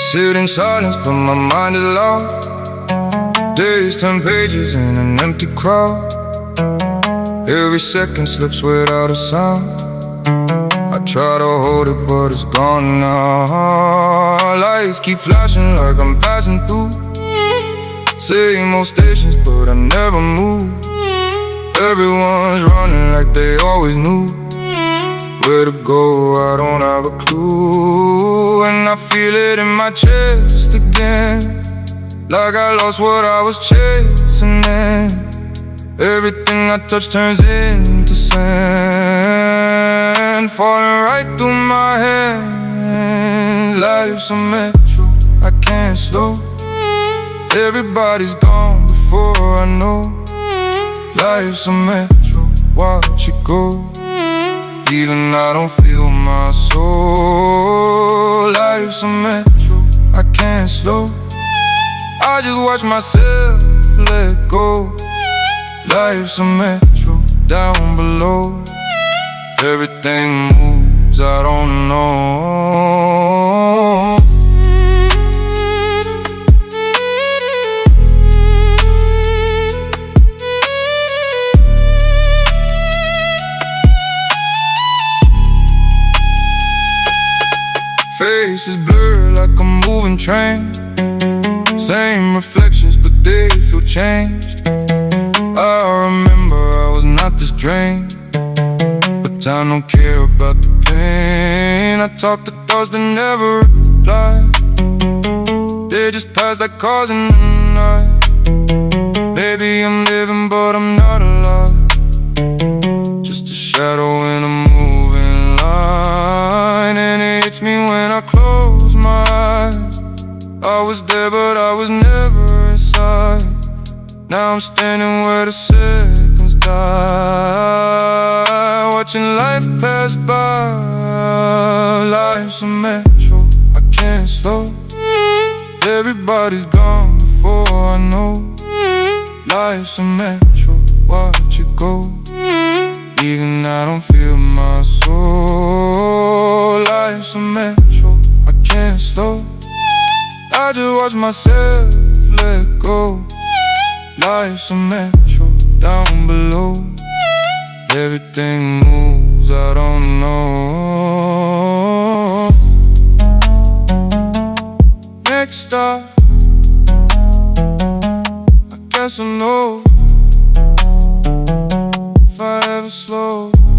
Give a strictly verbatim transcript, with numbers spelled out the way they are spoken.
Sit in silence, but my mind is lost. Days turn pages in an empty crowd. Every second slips without a sound. I try to hold it, but it's gone now. Lights keep flashing like I'm passing through. Same old stations, but I never move. Everyone's running like they always knew where to go. I don't have a clue, and I feel it in my chest again, like I lost what I was chasing. And everything I touch turns into sand, falling right through my hands. Life's a metro, I can't slow. Everybody's gone before I know. Life's a metro, watch it go. Even I don't feel my soul. Life's a metro, I can't slow. I just watch myself let go. Life's a metro, down below. Everything moves, I don't know. Faces blur like a moving train. Same reflections, but they feel changed. I remember I was not this drained, but time don't care about the pain. I talk to thoughts that never reply. They just pass like cars in the night. Maybe I'm living, but I'm not alive. Just a shadow in a moving line, and it hits me when I close my eyes. I was there, but I was never inside. Now I'm standing where the seconds die, watching life pass by. Life's a metro, I can't slow. Everybody's gone before I know. Life's a metro, watch it go. Even I don't feel my soul. Life's a metro, I can't slow. I just watch myself let go. Life's a metro, down below. Everything moves, I don't know. Next stop, I guess I know. If I ever slow